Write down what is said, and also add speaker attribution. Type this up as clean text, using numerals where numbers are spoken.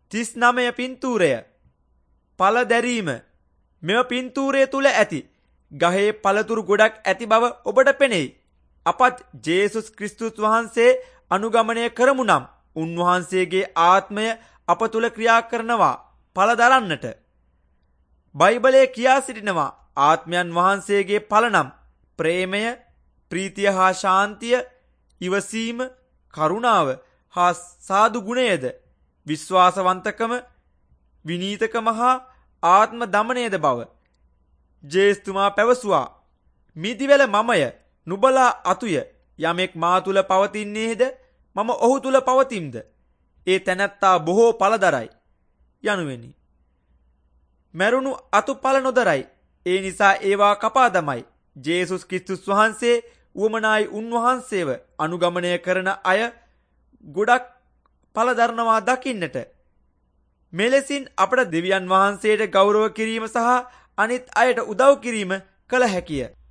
Speaker 1: 39 පින්තූරය ඵල දැරීම මෙම පින්තූරය තුල ඇති ගහේ පළතුරු ගොඩක් ඇති බව ඔබට පෙනෙයි. අපත් ජේසුස් ක්‍රිස්තුස් වහන්සේ අනුගමනය කරමු නම් උන්වහන්සේගේ ආත්මය අප තුල ක්‍රියා කරනවා ඵල දරන්නට. බයිබලයේ කියා සිටිනවා ආත්මයන් වහන්සේගේ ඵල නම් ප්‍රේමය, ප්‍රීතිය හා ශාන්තිය, ඉවසීම, කරුණාව හා සාදු ගුණයද, විශ්වාසවන්තකම, විනීතකම හා ආත්ම දමනයද බව. ජේස්තුමා පැවසුවා, මිදිවැල මමය, නුබලා අතුය. යමෙක් මා තුල පවතින්නේද මම ඔහු තුල පවතිම්ද. ඒ තැනැත්තා බොහෝ ඵල දරයි යනුවෙනි. මරුණු අතු ඵල නොදරයි. ඒ නිසා ඒවා කපා දමයි. ජේසුස් ක්‍රිස්තුස් වහන්සේ උවමනායි උන්වහන්සේව අනුගමනය කරන අය ගොඩක් ඵල දරනවා දකින්නට. මෙලෙසින් අපට දෙවියන් වහන්සේට ගෞරව කිරීම සහ අනිත් අයට උදව් කිරීම කළ හැකිය.